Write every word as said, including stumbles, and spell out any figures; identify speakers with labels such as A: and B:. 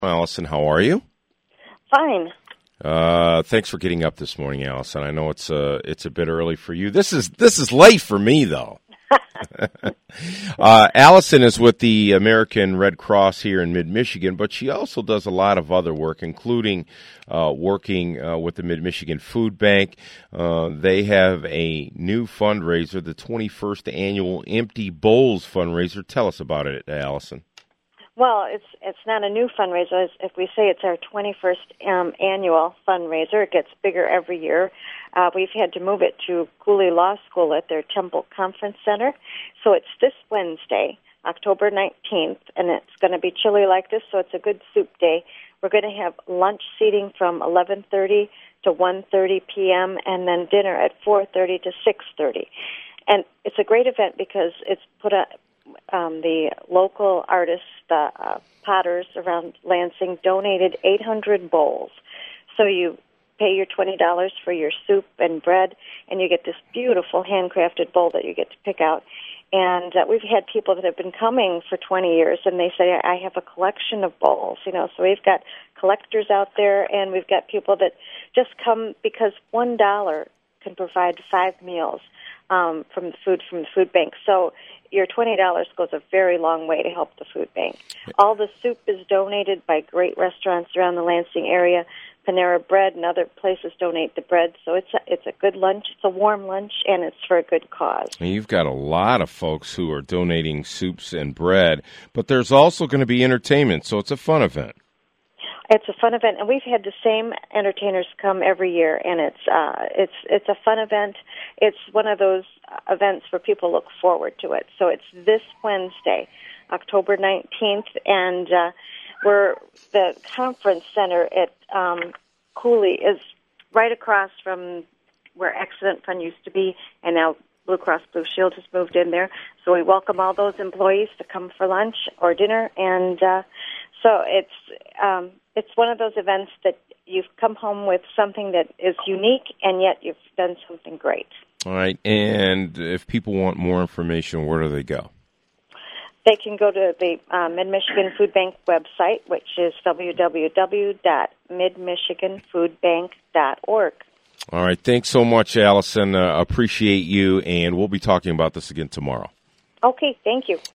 A: Allison, how are you?
B: Fine.
A: Uh, thanks for getting up this morning, Allison. I know it's uh, it's a bit early for you. This is this is late for me, though. uh, Allison is with the American Red Cross here in Mid-Michigan, but she also does a lot of other work, including uh, working uh, with the Mid-Michigan Food Bank. Uh, they have a new fundraiser, the twenty-first Annual Empty Bowls fundraiser. Tell us about it, Allison.
B: Well, it's it's not a new fundraiser. If we say it's our twenty-first um, annual fundraiser, it gets bigger every year. Uh, we've had to move it to Cooley Law School at their Temple Conference Center. So it's this Wednesday, October nineteenth, and it's going to be chilly like this, so it's a good soup day. We're going to have lunch seating from eleven thirty to one thirty p.m., and then dinner at four thirty to six thirty. And it's a great event because it's put a Um, the local artists, the uh, potters around Lansing, donated eight hundred bowls. So you pay your twenty dollars for your soup and bread, and you get this beautiful handcrafted bowl that you get to pick out. And uh, we've had people that have been coming for twenty years, and they say, I have a collection of bowls. You know, so we've got collectors out there, and we've got people that just come because one dollar can provide five meals um, from the food from the food bank. So your twenty dollars goes a very long way to help the food bank. All the soup is donated by great restaurants around the Lansing area. Panera Bread and other places donate the bread. So it's a, it's a good lunch. It's a warm lunch, and it's for a good cause.
A: You've got a lot of folks who are donating soups and bread, but there's also going to be entertainment, so it's a fun event.
B: It's a fun event, and we've had the same entertainers come every year, and it's uh, it's it's a fun event. It's one of those events where people look forward to it. So it's this Wednesday, October nineteenth, and uh, we're the conference center at um, Cooley is right across from where Accident Fund used to be, and now Blue Cross Blue Shield has moved in there. So we welcome all those employees to come for lunch or dinner, and uh, so it's um, it's one of those events that you've come home with something that is unique, and yet you've done something great.
A: All right, and if people want more information, where do they go?
B: They can go to the uh, Mid-Michigan Food Bank website, which is w w w dot mid michigan food bank dot org.
A: All right, thanks so much, Allison. Uh, appreciate you, and we'll be talking about this again tomorrow.
B: Okay, thank you.